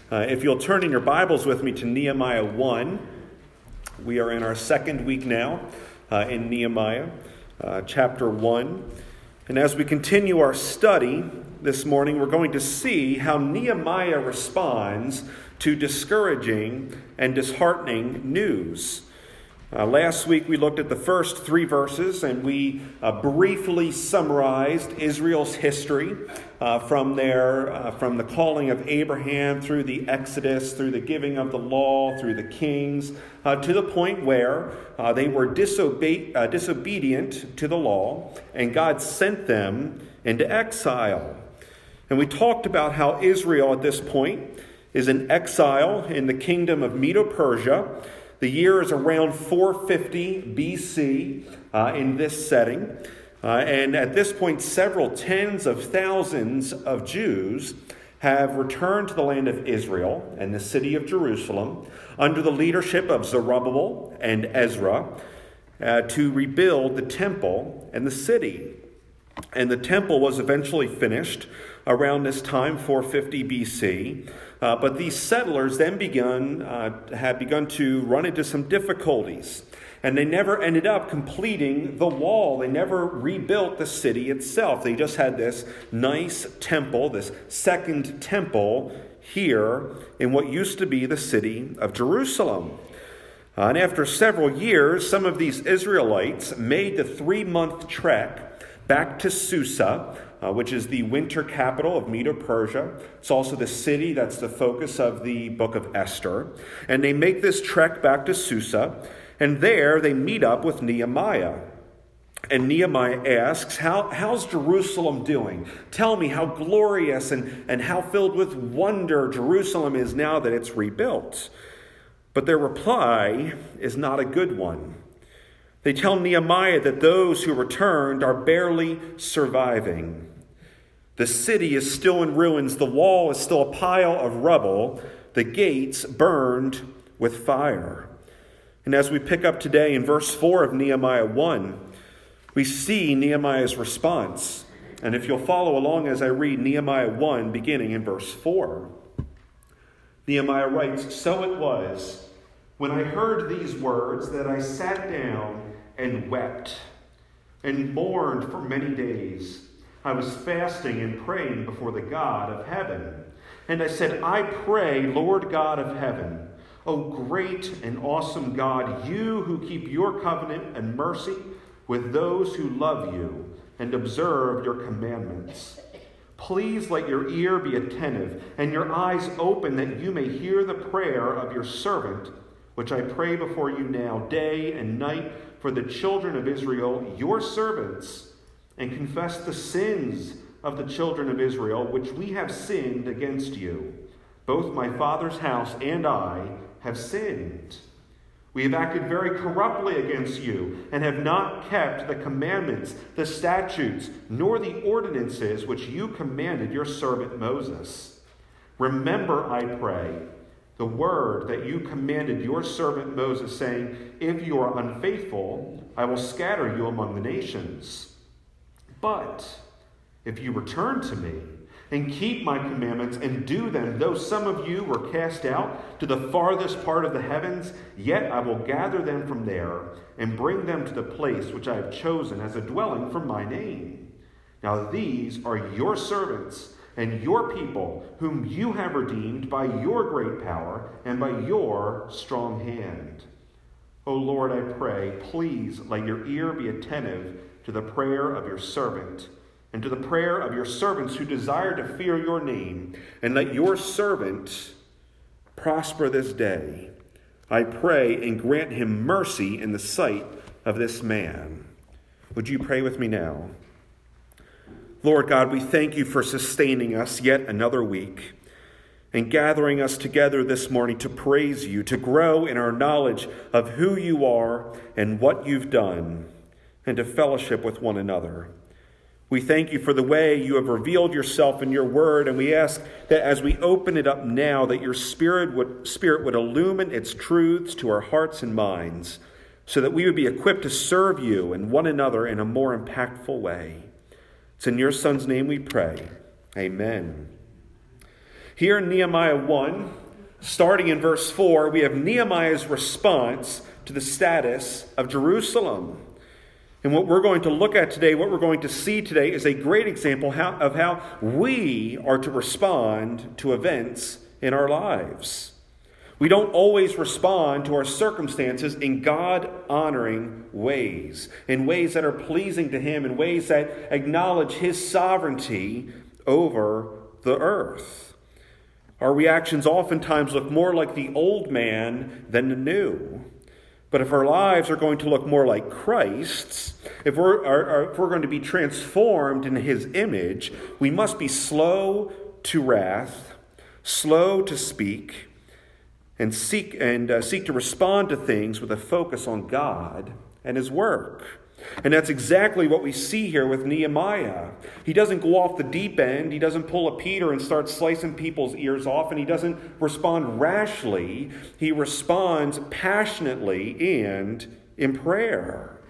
If you'll turn in your Bibles with me to Nehemiah 1, we are in our second week now in Nehemiah, chapter 1. And as we continue our study this morning, we're going to see how Nehemiah responds to discouraging and disheartening news. Last week we looked at the first three verses and we briefly summarized Israel's history from the calling of Abraham through the Exodus, through the giving of the law, through the kings, to the point where they were disobedient to the law and God sent them into exile. And we talked about how Israel at this point is in exile in the kingdom of Medo-Persia. The year is around 450 BC in this setting. And at this point, several tens of thousands of Jews have returned to the land of Israel and the city of Jerusalem under the leadership of Zerubbabel and Ezra to rebuild the temple and the city. And the temple was eventually finished around this time, 450 BC. But these settlers then had begun to run into some difficulties. And they never ended up completing the wall. They never rebuilt the city itself. They just had this nice temple, this second temple here in what used to be the city of Jerusalem. And after several years, some of these Israelites made the 3-month trek back to Susa, which is the winter capital of Medo-Persia. It's also the city that's the focus of the book of Esther. And they make this trek back to Susa, and there they meet up with Nehemiah. And Nehemiah asks, how's Jerusalem doing? Tell me how glorious and how filled with wonder Jerusalem is now that it's rebuilt. But their reply is not a good one. They tell Nehemiah that those who returned are barely surviving. The city is still in ruins. The wall is still a pile of rubble. The gates burned with fire. And as we pick up today in verse 4 of Nehemiah 1, we see Nehemiah's response. And if you'll follow along as I read Nehemiah 1, beginning in verse 4, Nehemiah writes, "So it was, when I heard these words, that I sat down and wept and mourned for many days. I was fasting and praying before the God of heaven. And I said, I pray, Lord God of heaven, O great and awesome God, you who keep your covenant and mercy with those who love you and observe your commandments. Please let your ear be attentive and your eyes open that you may hear the prayer of your servant, which I pray before you now, day and night, for the children of Israel, your servants, and confess the sins of the children of Israel, which we have sinned against you. Both my father's house and I have sinned. We have acted very corruptly against you, and have not kept the commandments, the statutes, nor the ordinances which you commanded your servant Moses. Remember, I pray, the word that you commanded your servant Moses, saying, if you are unfaithful, I will scatter you among the nations. But if you return to me and keep my commandments and do them, though some of you were cast out to the farthest part of the heavens, yet I will gather them from there and bring them to the place which I have chosen as a dwelling for my name. Now these are your servants and your people, whom you have redeemed by your great power and by your strong hand. O Lord, I pray, please let your ear be attentive to the prayer of your servant and to the prayer of your servants who desire to fear your name, and let your servant prosper this day. I pray, and grant him mercy in the sight of this man." Would you pray with me now? Lord God, we thank you for sustaining us yet another week and gathering us together this morning to praise you, to grow in our knowledge of who you are and what you've done, and to fellowship with one another. We thank you for the way you have revealed yourself in your word, and we ask that as we open it up now, that your Spirit would illumine its truths to our hearts and minds, so that we would be equipped to serve you and one another in a more impactful way. It's in your Son's name we pray. Amen. Here in Nehemiah 1, starting in verse 4, we have Nehemiah's response to the status of Jerusalem. And what we're going to look at today, what we're going to see today, is a great example of how we are to respond to events in our lives. We don't always respond to our circumstances in God-honoring ways, in ways that are pleasing to Him, in ways that acknowledge His sovereignty over the earth. Our reactions oftentimes look more like the old man than the new. But if our lives are going to look more like Christ's, if we're going to be transformed in His image, we must be slow to wrath, slow to speak, and seek to respond to things with a focus on God and His work. And that's exactly what we see here with Nehemiah. He doesn't go off the deep end. He doesn't pull a Peter and start slicing people's ears off. And he doesn't respond rashly. He responds passionately and in prayer.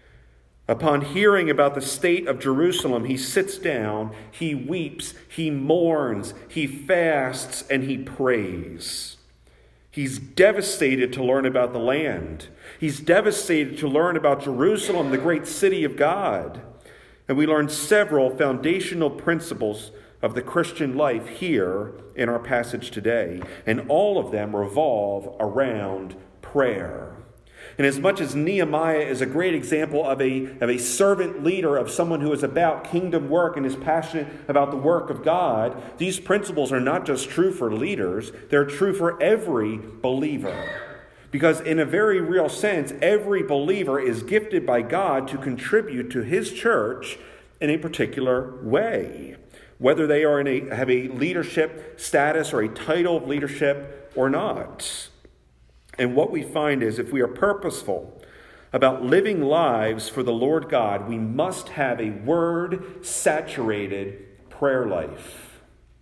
Upon hearing about the state of Jerusalem, he sits down, he weeps, he mourns, he fasts, and he prays. He's devastated to learn about the land. He's devastated to learn about Jerusalem, the great city of God. And we learn several foundational principles of the Christian life here in our passage today. And all of them revolve around prayer. And as much as Nehemiah is a great example of a servant leader, of someone who is about kingdom work and is passionate about the work of God, these principles are not just true for leaders, they're true for every believer. Because in a very real sense, every believer is gifted by God to contribute to His church in a particular way, whether they are have a leadership status or a title of leadership or not. And what we find is, if we are purposeful about living lives for the Lord God, we must have a word-saturated prayer life.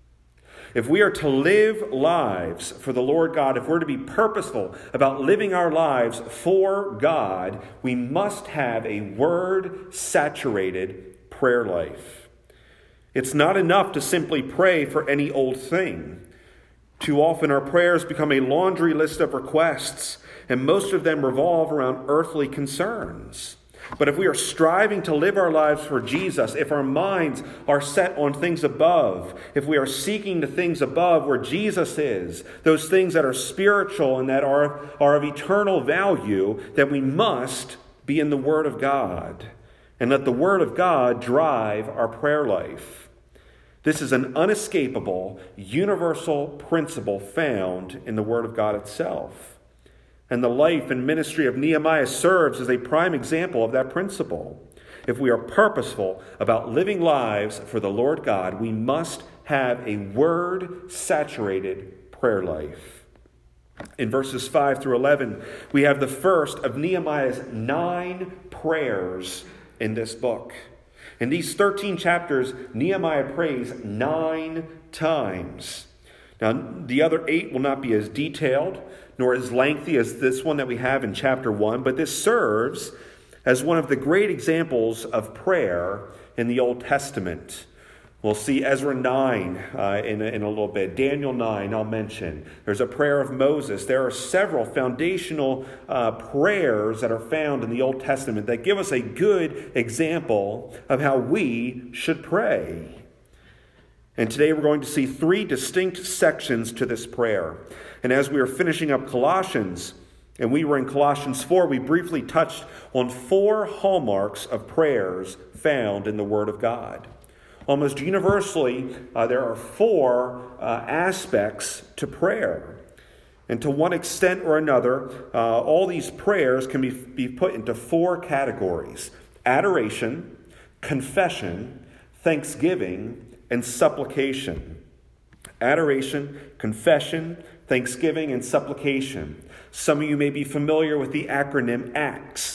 If we are to live lives for the Lord God, if we're to be purposeful about living our lives for God, we must have a word-saturated prayer life. It's not enough to simply pray for any old thing. Too often our prayers become a laundry list of requests, and most of them revolve around earthly concerns. But if we are striving to live our lives for Jesus, if our minds are set on things above, if we are seeking the things above where Jesus is, those things that are spiritual and that are of eternal value, then we must be in the Word of God and let the Word of God drive our prayer life. This is an unescapable, universal principle found in the Word of God itself. And the life and ministry of Nehemiah serves as a prime example of that principle. If we are purposeful about living lives for the Lord God, we must have a word-saturated prayer life. In verses 5 through 11, we have the first of Nehemiah's 9 prayers in this book. In these 13 chapters, Nehemiah prays 9 times. Now, the other 8 will not be as detailed nor as lengthy as this one that we have in chapter 1, but this serves as one of the great examples of prayer in the Old Testament. We'll see Ezra 9 in a little bit. Daniel 9 I'll mention. There's a prayer of Moses. There are several foundational prayers that are found in the Old Testament that give us a good example of how we should pray. And today we're going to see 3 distinct sections to this prayer. And as we are finishing up Colossians, and we were in Colossians 4, we briefly touched on 4 hallmarks of prayers found in the Word of God. Almost universally, there are 4 aspects to prayer. And to one extent or another, all these prayers can be put into 4 categories: adoration, confession, thanksgiving, and supplication. Adoration, confession, thanksgiving, and supplication. Some of you may be familiar with the acronym ACTS,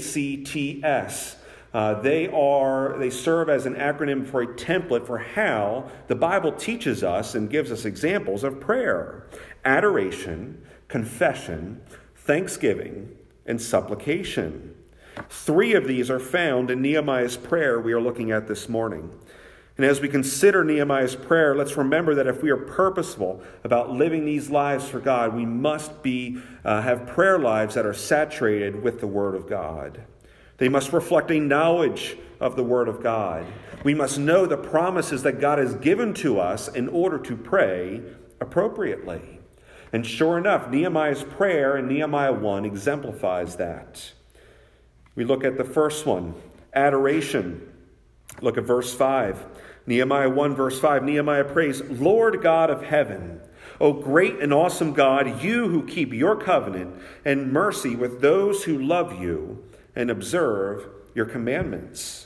A-C-T-S. They serve as an acronym for a template for how the Bible teaches us and gives us examples of prayer: adoration, confession, thanksgiving, and supplication. 3 of these are found in Nehemiah's prayer we are looking at this morning. And as we consider Nehemiah's prayer, let's remember that if we are purposeful about living these lives for God, we must have prayer lives that are saturated with the Word of God. They must reflect a knowledge of the Word of God. We must know the promises that God has given to us in order to pray appropriately. And sure enough, Nehemiah's prayer in Nehemiah 1 exemplifies that. We look at the first one, adoration. Look at verse 5. Nehemiah 1 verse 5. Nehemiah prays, Lord God of heaven, O great and awesome God, you who keep your covenant and mercy with those who love you and observe your commandments.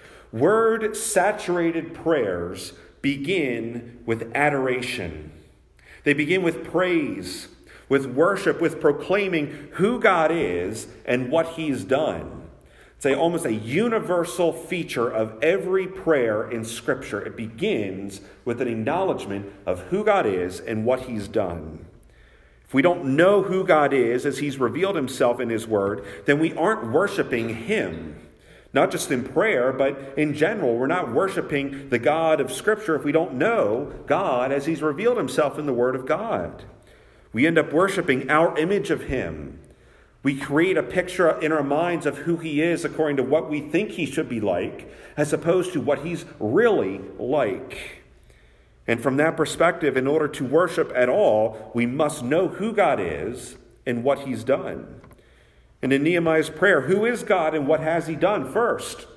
Word-saturated prayers begin with adoration. They begin with praise, with worship, with proclaiming who God is and what He's done. It's almost a universal feature of every prayer in Scripture. It begins with an acknowledgement of who God is and what He's done. If we don't know who God is as He's revealed Himself in His Word, then we aren't worshiping Him. Not just in prayer, but in general. We're not worshiping the God of Scripture if we don't know God as He's revealed Himself in the Word of God. We end up worshiping our image of Him. We create a picture in our minds of who He is according to what we think He should be like, as opposed to what He's really like. And from that perspective, in order to worship at all, we must know who God is and what He's done. And in Nehemiah's prayer, who is God and what has He done? First,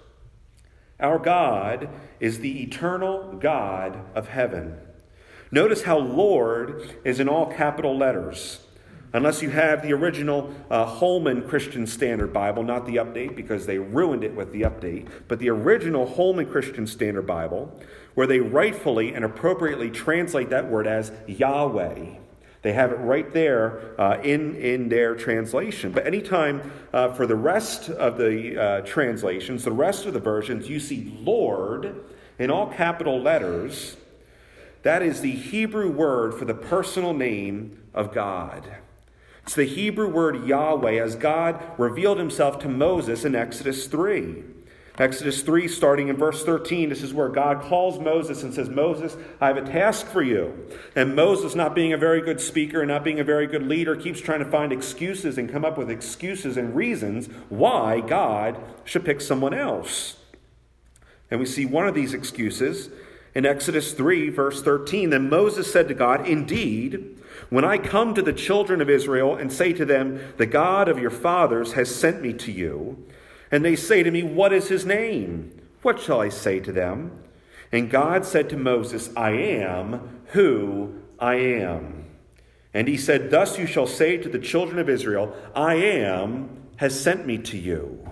our God is the eternal God of heaven. Notice how Lord is in all capital letters. Unless you have the original Holman Christian Standard Bible, not the update because they ruined it with the update, but the original Holman Christian Standard Bible, where they rightfully and appropriately translate that word as Yahweh. They have it right there in their translation. But anytime for the rest of the translations, the rest of the versions, you see Lord in all capital letters, that is the Hebrew word for the personal name of God. It's the Hebrew word Yahweh, as God revealed Himself to Moses in Exodus 3. Exodus 3, starting in verse 13, this is where God calls Moses and says, Moses, I have a task for you. And Moses, not being a very good speaker and not being a very good leader, keeps trying to find excuses and come up with excuses and reasons why God should pick someone else. And we see one of these excuses in Exodus 3, verse 13. Then Moses said to God, Indeed, when I come to the children of Israel and say to them, the God of your fathers has sent me to you, and they say to me, what is His name? What shall I say to them? And God said to Moses, I am who I am. And He said, thus you shall say to the children of Israel, I am has sent me to you.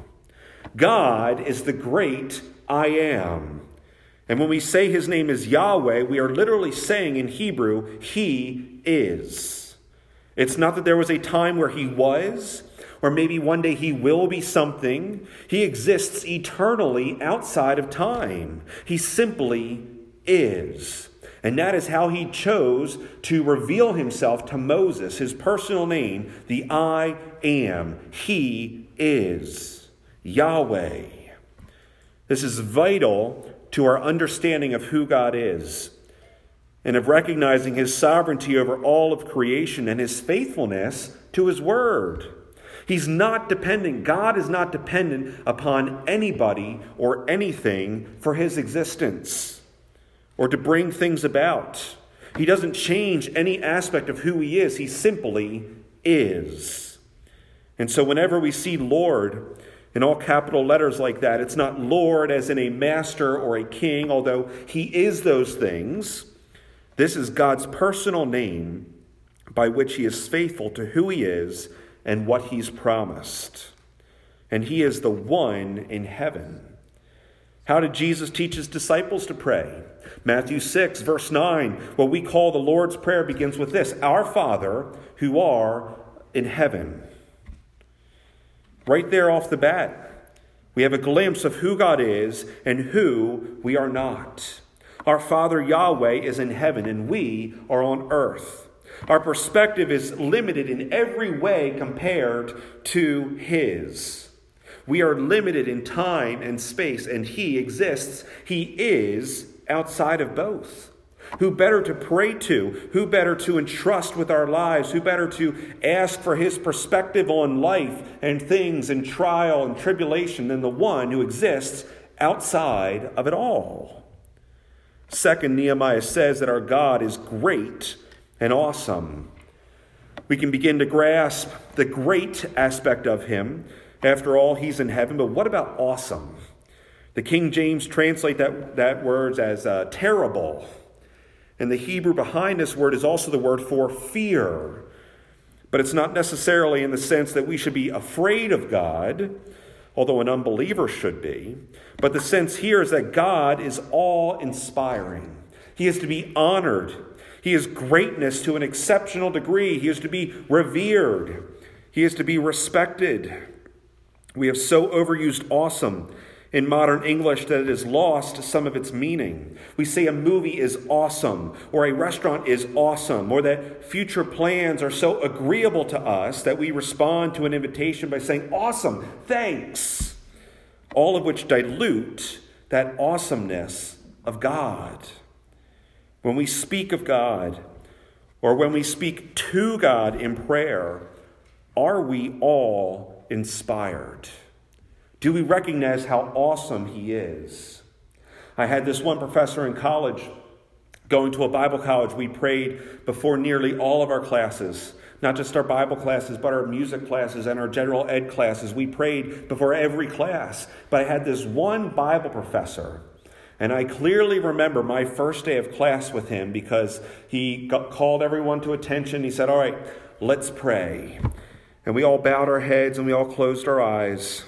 God is the great I am. And when we say His name is Yahweh, we are literally saying in Hebrew, He is. It's not that there was a time where He was, or maybe one day He will be something. He exists eternally outside of time. He simply is. And that is how He chose to reveal Himself to Moses, His personal name, the I am. He is Yahweh. This is vital to our understanding of who God is and of recognizing His sovereignty over all of creation and His faithfulness to His word. He's not dependent. God is not dependent upon anybody or anything for His existence or to bring things about. He doesn't change any aspect of who He is. He simply is. And so whenever we see Lord in all capital letters like that, it's not Lord as in a master or a king, although He is those things. This is God's personal name by which He is faithful to who He is and what He's promised. And He is the one in heaven. How did Jesus teach His disciples to pray? Matthew 6, verse 9, what we call the Lord's Prayer begins with this, Our Father, who art in heaven. Right there off the bat, we have a glimpse of who God is and who we are not. Our Father Yahweh is in heaven and we are on earth. Our perspective is limited in every way compared to His. We are limited in time and space, and He exists. He is outside of both? Who better to pray to? Who better to entrust with our lives? Who better to ask for his perspective on life and things and trial and tribulation than the one who exists outside of it all? Second, Nehemiah says that our God is great and awesome. We can begin to grasp the great aspect of him. After all, he's in heaven. But what about awesome? The King James translate that word as terrible. And the Hebrew behind this word is also the word for fear. But it's not necessarily in the sense that we should be afraid of God, although an unbeliever should be. But the sense here is that God is awe-inspiring. He is to be honored. He is greatness to an exceptional degree. He is to be revered. He is to be respected. We have so overused awesome in modern English that it has lost some of its meaning. We say a movie is awesome, or a restaurant is awesome, or that future plans are so agreeable to us that we respond to an invitation by saying, awesome, thanks. All of which dilute that awesomeness of God. When we speak of God, or when we speak to God in prayer, are we all inspired? Do we recognize how awesome he is? I had this one professor in college, going to a Bible college. We prayed before nearly all of our classes, not just our Bible classes, but our music classes and our general ed classes. We prayed before every class. But I had this one Bible professor, and I clearly remember my first day of class with him because he called everyone to attention. He said, all right, let's pray. And we all bowed our heads and we all closed our eyes.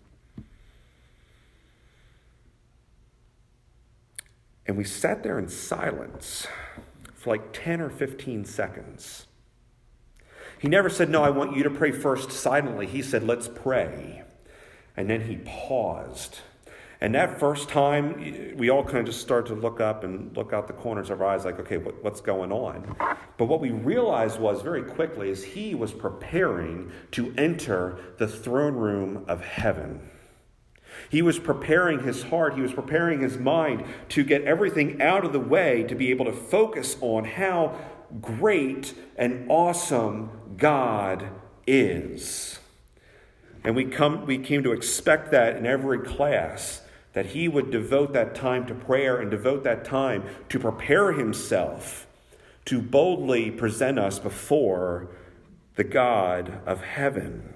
And we sat there in silence for like 10 or 15 seconds. He never said, no, I want you to pray first silently. He said, let's pray. And then he paused. And that first time, we all kind of just started to look up and look out the corners of our eyes like, okay, what's going on? But what we realized was very quickly is he was preparing to enter the throne room of heaven. He was preparing his heart, he was preparing his mind to get everything out of the way to be able to focus on how great and awesome God is. And we came to expect that in every class, that he would devote that time to prayer and devote that time to prepare himself to boldly present us before the God of heaven.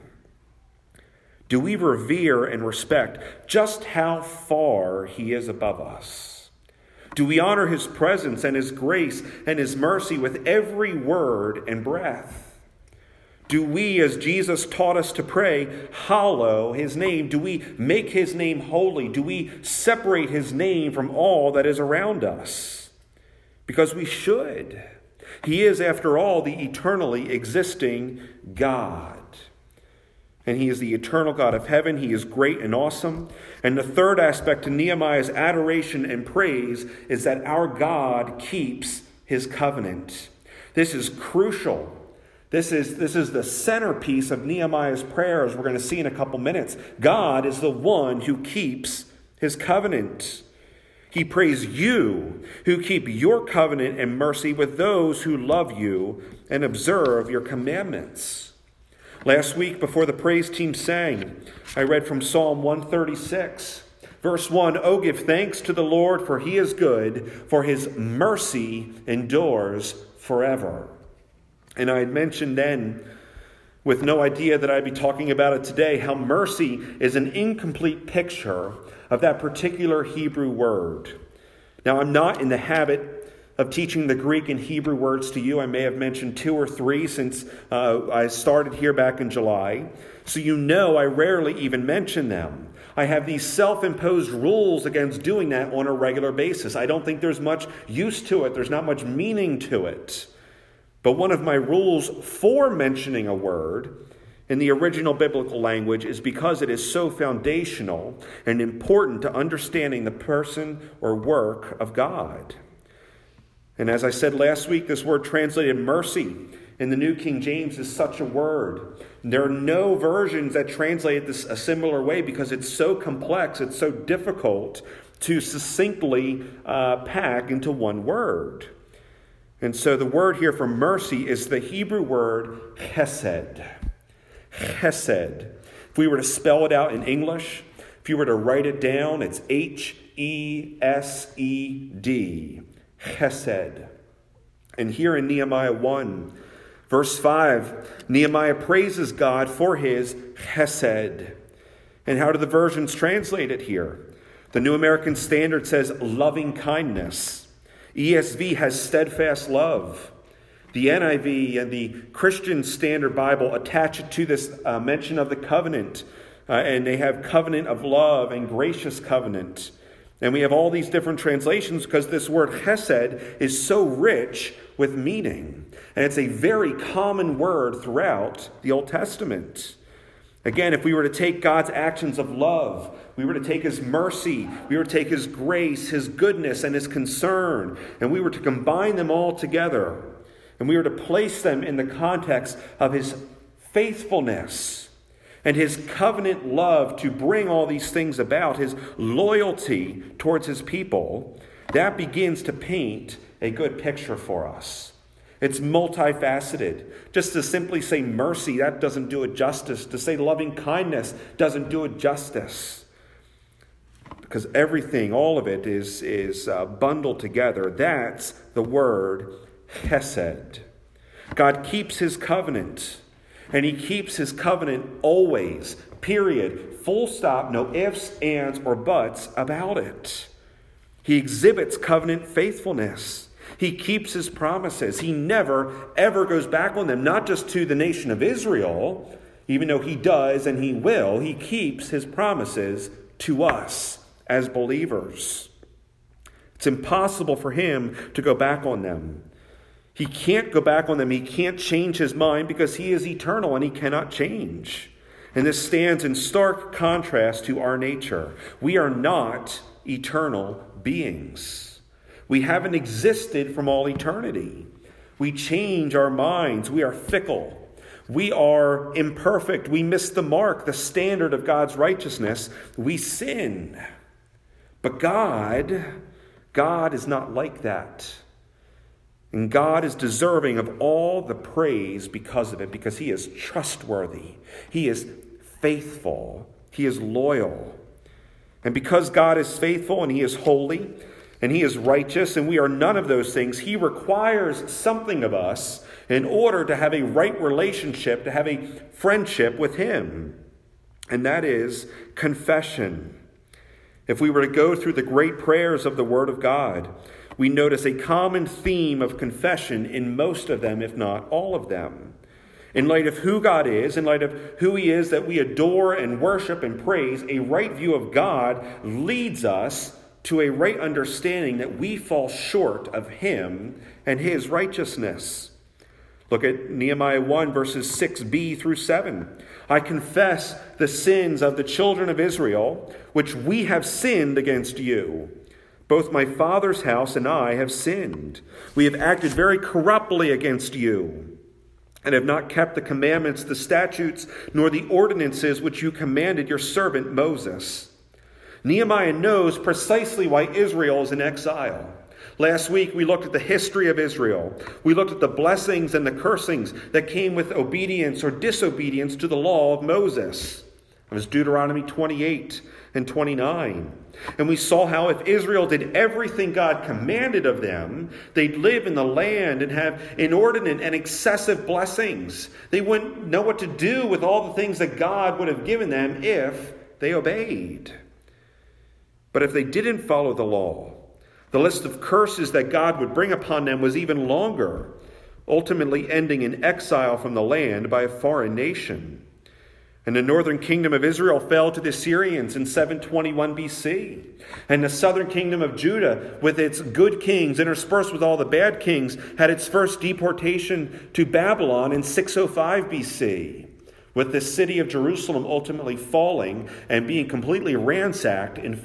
Do we revere and respect just how far he is above us? Do we honor his presence and his grace and his mercy with every word and breath? Do we, as Jesus taught us to pray, hallow his name? Do we make his name holy? Do we separate his name from all that is around us? Because we should. He is, after all, the eternally existing God. And he is the eternal God of heaven. He is great and awesome. And the third aspect to Nehemiah's adoration and praise is that our God keeps his covenant. This is crucial. This is the centerpiece of Nehemiah's prayer, as we're going to see in a couple minutes. God is the one who keeps his covenant. He prays you who keep your covenant and mercy with those who love you and observe your commandments. Last week, before the praise team sang, I read from Psalm 136, verse 1, "Oh, give thanks to the Lord, for he is good, for his mercy endures forever." And I had mentioned then, with no idea that I'd be talking about it today, how mercy is an incomplete picture of that particular Hebrew word. Now, I'm not in the habit of teaching the Greek and Hebrew words to you. I may have mentioned 2 or 3 since I started here back in July. So you know I rarely even mention them. I have these self-imposed rules against doing that on a regular basis. I don't think there's much use to it. There's not much meaning to it. But one of my rules for mentioning a word in the original biblical language is because it is so foundational and important to understanding the person or work of God. And as I said last week, this word translated mercy in the New King James is such a word. There are no versions that translate this a similar way because it's so complex, it's so difficult to succinctly pack into one word. And so the word here for mercy is the Hebrew word chesed. Chesed. If we were to spell it out in English, if you were to write it down, it's H-E-S-E-D. Chesed. And here in Nehemiah 1, verse 5, Nehemiah praises God for his chesed. And how do the versions translate it here? The New American Standard says loving kindness. ESV has steadfast love. The NIV and the Christian Standard Bible attach it to this mention of the covenant. And they have covenant of love and gracious covenant. And we have all these different translations because this word chesed is so rich with meaning. And it's a very common word throughout the Old Testament. Again, if we were to take God's actions of love, we were to take his mercy, we were to take his grace, his goodness, and his concern, and we were to combine them all together, and we were to place them in the context of his faithfulness and his covenant love to bring all these things about, his loyalty towards his people, that begins to paint a good picture for us. It's multifaceted. Just to simply say mercy, that doesn't do it justice. To say loving kindness doesn't do it justice. Because everything, all of it is bundled together. That's the word chesed. God keeps his covenant. And he keeps his covenant always. Period. Full stop. No ifs, ands, or buts about it. He exhibits covenant faithfulness. He keeps his promises. He never, ever goes back on them. Not just to the nation of Israel, even though he does and he will. He keeps his promises to us as believers. It's impossible for him to go back on them. He can't go back on them. He can't change his mind because he is eternal and he cannot change. And this stands in stark contrast to our nature. We are not eternal beings. We haven't existed from all eternity. We change our minds. We are fickle. We are imperfect. We miss the mark, the standard of God's righteousness. We sin. But God is not like that. And God is deserving of all the praise because of it, because he is trustworthy. He is faithful. He is loyal. And because God is faithful and he is holy, and he is righteous, and we are none of those things, he requires something of us in order to have a right relationship, to have a friendship with him. And that is confession. If we were to go through the great prayers of the Word of God, we notice a common theme of confession in most of them, if not all of them. In light of who God is, in light of who he is that we adore and worship and praise, a right view of God leads us to a right understanding that we fall short of him and his righteousness. Look at Nehemiah 1, verses 6b through 7. I confess the sins of the children of Israel, which we have sinned against you. Both my father's house and I have sinned. We have acted very corruptly against you, and have not kept the commandments, the statutes, nor the ordinances which you commanded your servant Moses. Nehemiah knows precisely why Israel is in exile. Last week, we looked at the history of Israel. We looked at the blessings and the cursings that came with obedience or disobedience to the law of Moses. It was Deuteronomy 28 and 29. And we saw how if Israel did everything God commanded of them, they'd live in the land and have inordinate and excessive blessings. They wouldn't know what to do with all the things that God would have given them if they obeyed. But if they didn't follow the law, the list of curses that God would bring upon them was even longer, ultimately ending in exile from the land by a foreign nation. And the northern kingdom of Israel fell to the Assyrians in 721 BC. And the southern kingdom of Judah, with its good kings interspersed with all the bad kings, had its first deportation to Babylon in 605 BC, with the city of Jerusalem ultimately falling and being completely ransacked in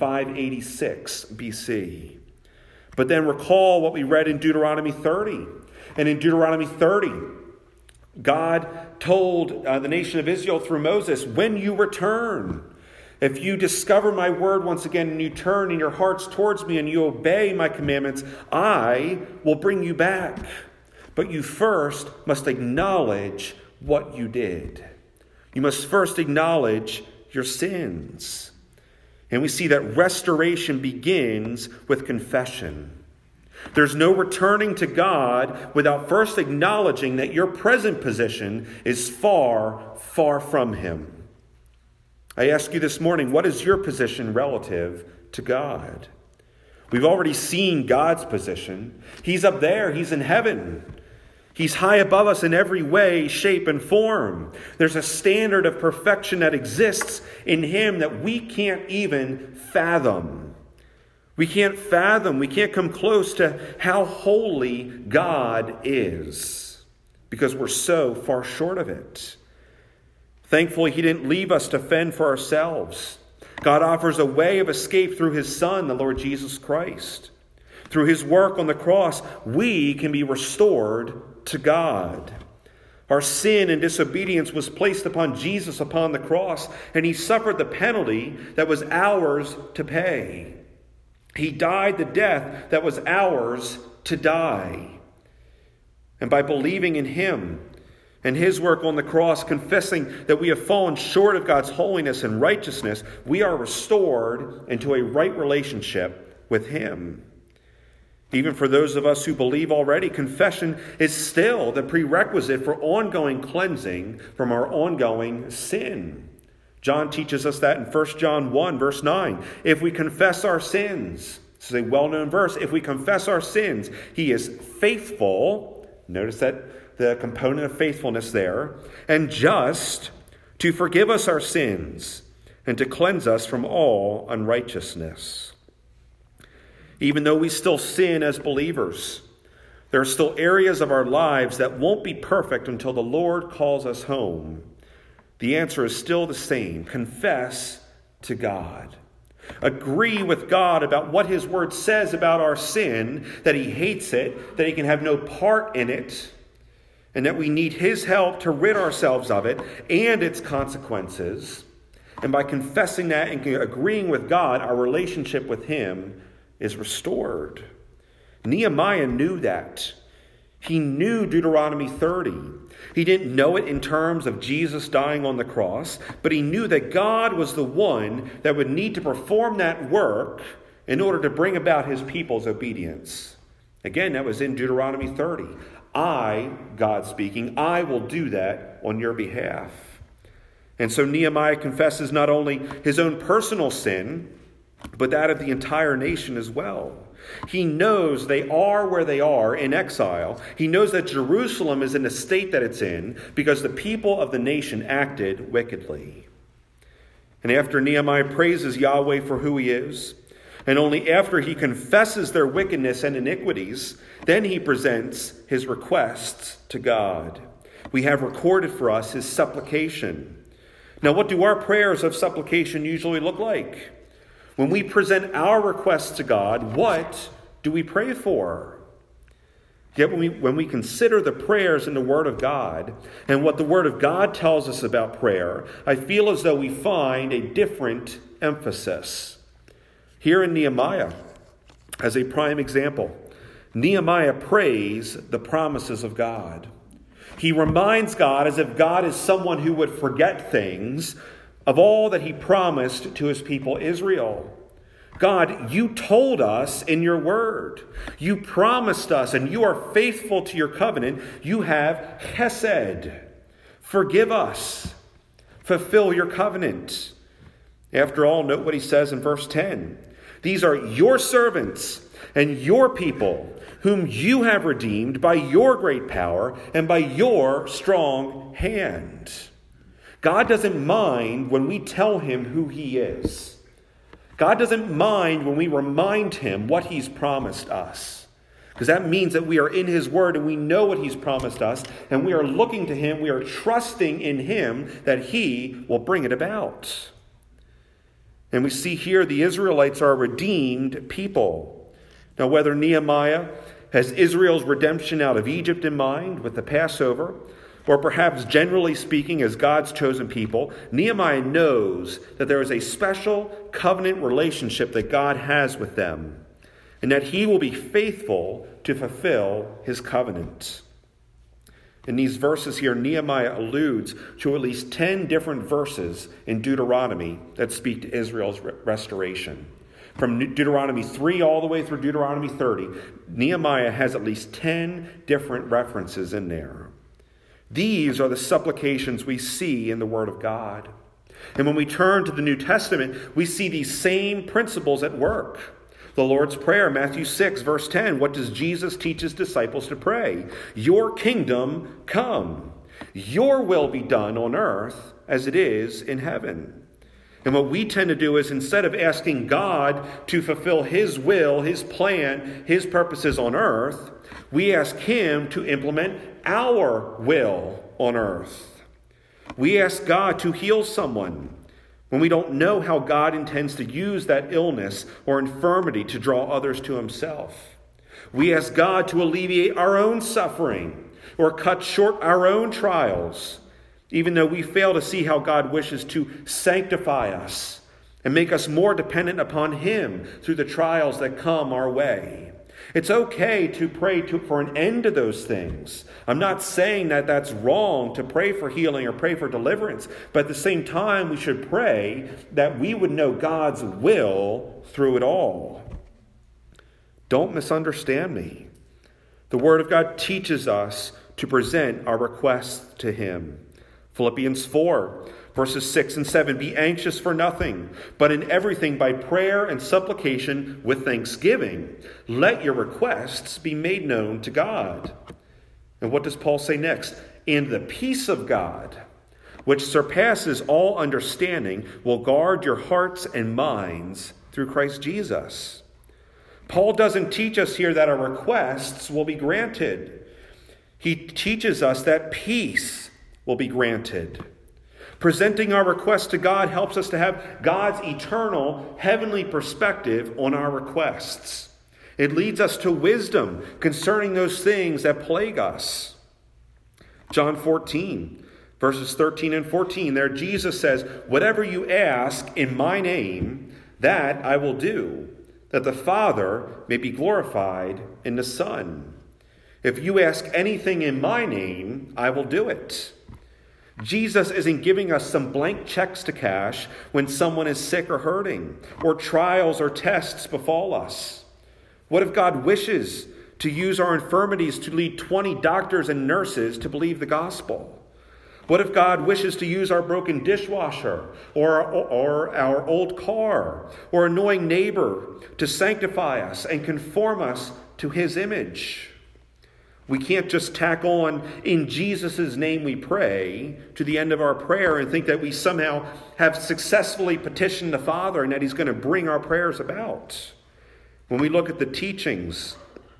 586 BC. But then recall what we read in Deuteronomy 30. And in Deuteronomy 30, God told the nation of Israel through Moses, when you return, If you discover my word once again and you turn in your hearts towards me and you obey my commandments, I will bring you back. But you first must acknowledge what you did. You must first acknowledge your sins. And we see that restoration begins with confession. There's no returning to God without first acknowledging that your present position is far, far from Him. I ask you this morning, what is your position relative to God? We've already seen God's position. He's up there. He's in heaven. He's high above us in every way, shape, and form. There's a standard of perfection that exists in Him that we can't even fathom. We can't fathom. We can't come close to how holy God is because we're so far short of it. Thankfully, He didn't leave us to fend for ourselves. God offers a way of escape through His Son, the Lord Jesus Christ. Through His work on the cross, we can be restored to God. Our sin and disobedience was placed upon Jesus upon the cross, and He suffered the penalty that was ours to pay. He died the death that was ours to die. And by believing in Him, and His work on the cross, confessing that we have fallen short of God's holiness and righteousness, we are restored into a right relationship with Him. Even for those of us who believe already, confession is still the prerequisite for ongoing cleansing from our ongoing sin. John teaches us that in 1 John 1, verse 9. If we confess our sins, this is a well-known verse, if we confess our sins, He is faithful. Notice that the component of faithfulness there, and just to forgive us our sins and to cleanse us from all unrighteousness. Even though we still sin as believers, there are still areas of our lives that won't be perfect until the Lord calls us home. The answer is still the same. Confess to God. Agree with God about what His Word says about our sin, that He hates it, that He can have no part in it, and that we need His help to rid ourselves of it and its consequences. And by confessing that and agreeing with God, our relationship with Him is restored. Nehemiah knew that. He knew Deuteronomy 30. He didn't know it in terms of Jesus dying on the cross, but he knew that God was the one that would need to perform that work in order to bring about His people's obedience. Again, that was in Deuteronomy 30. God speaking, I will do that on your behalf. And so Nehemiah confesses not only his own personal sin, but that of the entire nation as well. He knows they are where they are in exile. He knows that Jerusalem is in the state that it's in because the people of the nation acted wickedly. And after Nehemiah praises Yahweh for who He is, and only after he confesses their wickedness and iniquities, then he presents his requests to God. We have recorded for us his supplication. Now, what do our prayers of supplication usually look like? When we present our requests to God, what do we pray for? Yet when we consider the prayers in the Word of God and what the Word of God tells us about prayer, I feel as though we find a different emphasis. Here in Nehemiah, as a prime example, Nehemiah prays the promises of God. He reminds God as if God is someone who would forget things of all that He promised to His people Israel. God, you told us in your word. You promised us, and you are faithful to your covenant. You have chesed. Forgive us. Fulfill your covenant. After all, note what he says in verse 10. These are your servants and your people, whom you have redeemed by your great power and by your strong hand. God doesn't mind when we tell Him who He is. God doesn't mind when we remind Him what He's promised us. Because that means that we are in His Word and we know what He's promised us. And we are looking to Him, we are trusting in Him that He will bring it about. And we see here the Israelites are a redeemed people. Now, whether Nehemiah has Israel's redemption out of Egypt in mind with the Passover, or perhaps generally speaking as God's chosen people, Nehemiah knows that there is a special covenant relationship that God has with them, and that he will be faithful to fulfill his covenant. In these verses here, Nehemiah alludes to at least 10 different verses in Deuteronomy that speak to Israel's restoration. From Deuteronomy 3 all the way through Deuteronomy 30, Nehemiah has at least 10 different references in there. These are the supplications we see in the Word of God. And when we turn to the New Testament, we see these same principles at work. The Lord's Prayer, Matthew 6, verse 10, what does Jesus teach his disciples to pray? Your kingdom come. Your will be done on earth as it is in heaven. And what we tend to do is, instead of asking God to fulfill his will, his plan, his purposes on earth, we ask him to implement our will on earth. We ask God to heal someone when we don't know how God intends to use that illness or infirmity to draw others to himself. We ask God to alleviate our own suffering or cut short our own trials, even though we fail to see how God wishes to sanctify us and make us more dependent upon him through the trials that come our way. It's okay to pray for an end to those things. I'm not saying that that's wrong to pray for healing or pray for deliverance, but at the same time, we should pray that we would know God's will through it all. Don't misunderstand me. The Word of God teaches us to present our requests to him. Philippians 4, verses 6 and 7, be anxious for nothing, but in everything by prayer and supplication with thanksgiving, let your requests be made known to God. And what does Paul say next? And the peace of God, which surpasses all understanding, will guard your hearts and minds through Christ Jesus. Paul doesn't teach us here that our requests will be granted. He teaches us that peace will be granted. Presenting our request to God helps us to have God's eternal heavenly perspective on our requests. It leads us to wisdom concerning those things that plague us. John 14, verses 13 and 14, there Jesus says, whatever you ask in my name, that I will do, that the Father may be glorified in the Son. If you ask anything in my name, I will do it. Jesus isn't giving us some blank checks to cash when someone is sick or hurting, or trials or tests befall us. What if God wishes to use our infirmities to lead 20 doctors and nurses to believe the gospel? What if God wishes to use our broken dishwasher or our old car or annoying neighbor to sanctify us and conform us to his image? We can't just tack on, in Jesus' name we pray, to the end of our prayer and think that we somehow have successfully petitioned the Father and that he's going to bring our prayers about. When we look at the teachings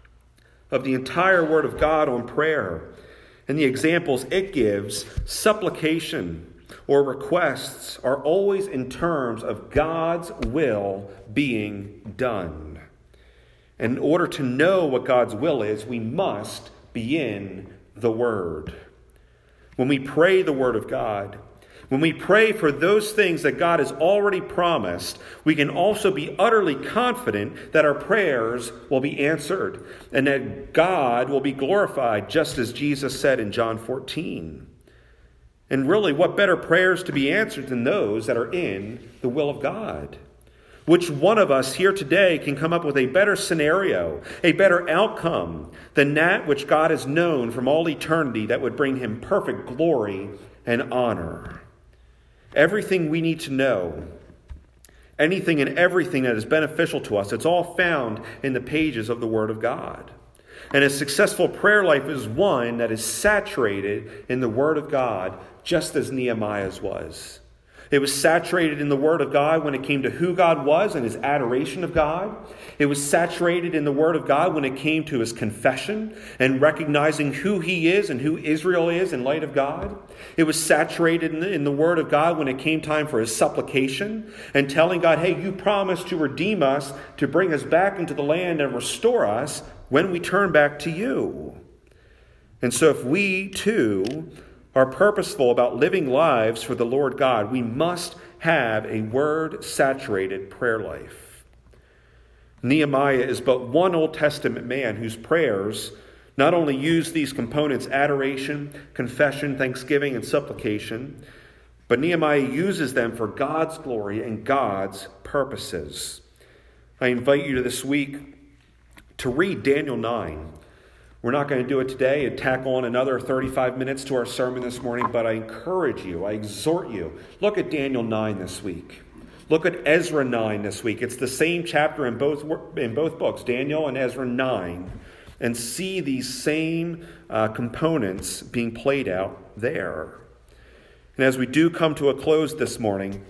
of the entire Word of God on prayer and the examples it gives, supplication or requests are always in terms of God's will being done. In order to know what God's will is, we must be in the Word. When we pray the Word of God, when we pray for those things that God has already promised, we can also be utterly confident that our prayers will be answered and that God will be glorified, just as Jesus said in John 14. And really, what better prayers to be answered than those that are in the will of God? Which one of us here today can come up with a better scenario, a better outcome than that which God has known from all eternity that would bring him perfect glory and honor? Everything we need to know, anything and everything that is beneficial to us, it's all found in the pages of the Word of God. And a successful prayer life is one that is saturated in the Word of God, just as Nehemiah's was. It was saturated in the Word of God when it came to who God was and his adoration of God. It was saturated in the Word of God when it came to his confession and recognizing who he is and who Israel is in light of God. It was saturated in the Word of God when it came time for his supplication and telling God, hey, you promised to redeem us, to bring us back into the land and restore us when we turn back to you. And so if we too are purposeful about living lives for the Lord God, we must have a word-saturated prayer life. Nehemiah is but one Old Testament man whose prayers not only use these components, adoration, confession, thanksgiving, and supplication, but Nehemiah uses them for God's glory and God's purposes. I invite you to this week to read Daniel 9. We're not going to do it today and tack on another 35 minutes to our sermon this morning, but I encourage you, I exhort you, look at Daniel 9 this week. Look at Ezra 9 this week. It's the same chapter in both books, Daniel and Ezra 9, and see these same components being played out there. And as we do come to a close this morning,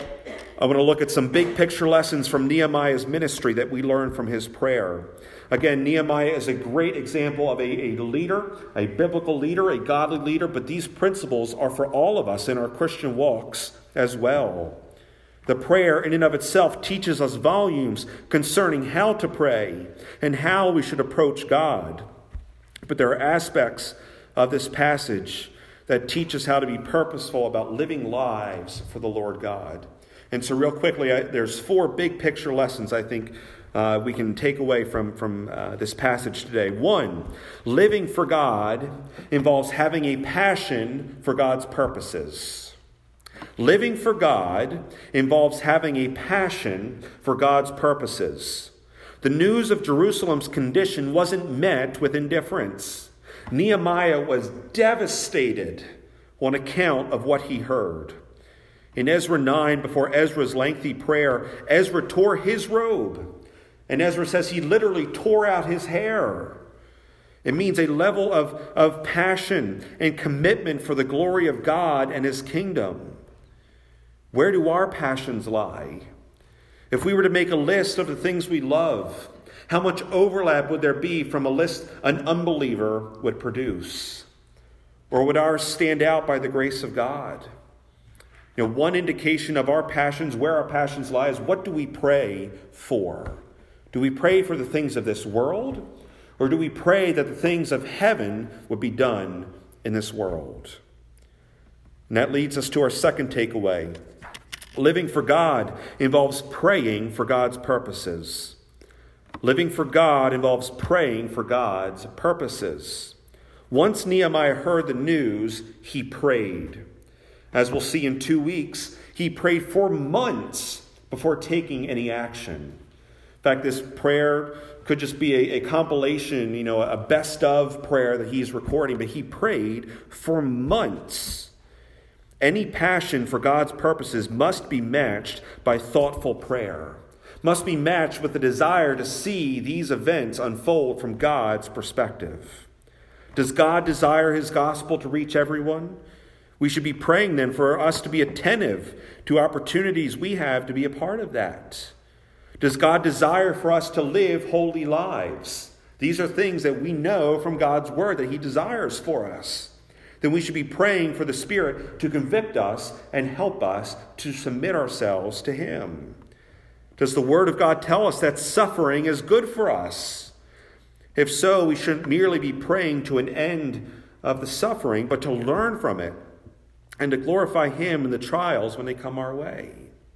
I want to look at some big picture lessons from Nehemiah's ministry that we learn from his prayer. Again, Nehemiah is a great example of a leader, a biblical leader, a godly leader, but these principles are for all of us in our Christian walks as well. The prayer in and of itself teaches us volumes concerning how to pray and how we should approach God. But there are aspects of this passage that teach us how to be purposeful about living lives for the Lord God. And so real quickly, there's 4 big picture lessons I think we can take away from this passage today. 1, living for God involves having a passion for God's purposes. Living for God involves having a passion for God's purposes. The news of Jerusalem's condition wasn't met with indifference. Nehemiah was devastated on account of what he heard. In Ezra 9, before Ezra's lengthy prayer, Ezra tore his robe. And Ezra says he literally tore out his hair. It means a level of passion and commitment for the glory of God and his kingdom. Where do our passions lie? If we were to make a list of the things we love, how much overlap would there be from a list an unbeliever would produce? Or would ours stand out by the grace of God? One indication of our passions, where our passions lie, is what do we pray for? Do we pray for the things of this world? Or do we pray that the things of heaven would be done in this world? And that leads us to our second takeaway. Living for God involves praying for God's purposes. Living for God involves praying for God's purposes. Once Nehemiah heard the news, he prayed. As we'll see in 2 weeks, he prayed for months before taking any action. In fact, this prayer could just be a compilation, a best of prayer that he's recording, but he prayed for months. Any passion for God's purposes must be matched by thoughtful prayer, must be matched with the desire to see these events unfold from God's perspective. Does God desire his gospel to reach everyone? We should be praying then for us to be attentive to opportunities we have to be a part of that. Does God desire for us to live holy lives? These are things that we know from God's word that he desires for us. Then we should be praying for the Spirit to convict us and help us to submit ourselves to him. Does the word of God tell us that suffering is good for us? If so, we shouldn't merely be praying to an end of the suffering, but to learn from it and to glorify him in the trials when they come our way.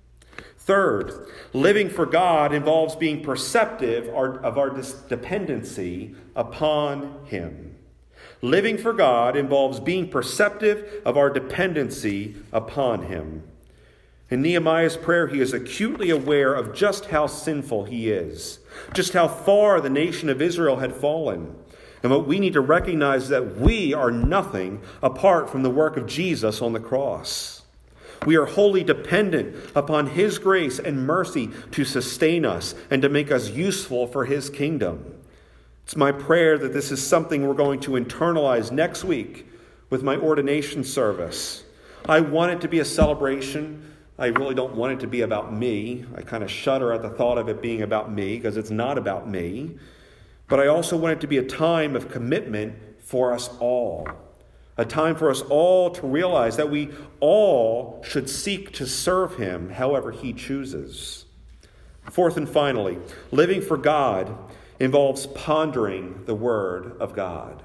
Third, living for God involves being perceptive of our dependency upon him. Living for God involves being perceptive of our dependency upon him. In Nehemiah's prayer, he is acutely aware of just how sinful he is, just how far the nation of Israel had fallen. And what we need to recognize is that we are nothing apart from the work of Jesus on the cross. We are wholly dependent upon his grace and mercy to sustain us and to make us useful for his kingdom. It's my prayer that this is something we're going to internalize next week with my ordination service. I want it to be a celebration. I really don't want it to be about me. I kind of shudder at the thought of it being about me because it's not about me. But I also want it to be a time of commitment for us all. A time for us all to realize that we all should seek to serve him however he chooses. Fourth and finally, living for God involves pondering the word of God.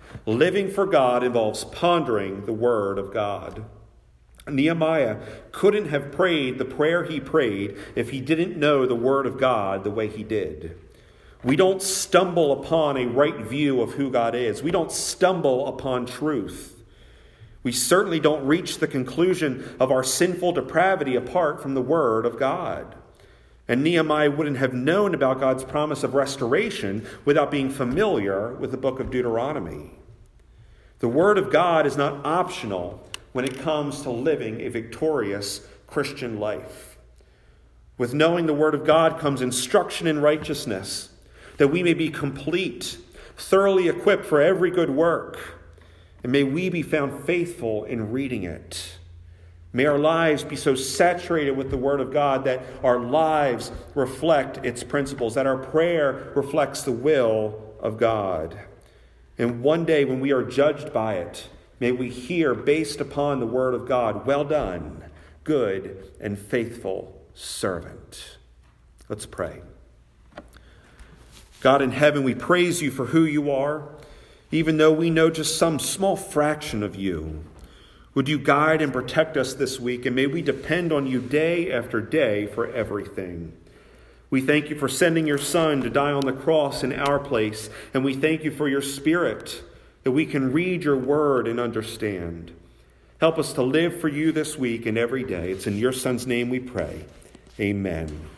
Living for God involves pondering the Word of God. Nehemiah couldn't have prayed the prayer he prayed if he didn't know the Word of God the way he did. We don't stumble upon a right view of who God is. We don't stumble upon truth. We certainly don't reach the conclusion of our sinful depravity apart from the Word of God. And Nehemiah wouldn't have known about God's promise of restoration without being familiar with the book of Deuteronomy. The Word of God is not optional when it comes to living a victorious Christian life. With knowing the Word of God comes instruction in righteousness, that we may be complete, thoroughly equipped for every good work, and may we be found faithful in reading it. May our lives be so saturated with the Word of God that our lives reflect its principles, that our prayer reflects the will of God. And one day when we are judged by it, may we hear, based upon the Word of God, "Well done, good and faithful servant." Let's pray. God in heaven, we praise you for who you are, even though we know just some small fraction of you. Would you guide and protect us this week, and may we depend on you day after day for everything. We thank you for sending your Son to die on the cross in our place, and we thank you for your Spirit, that we can read your word and understand. Help us to live for you this week and every day. It's in your Son's name we pray. Amen.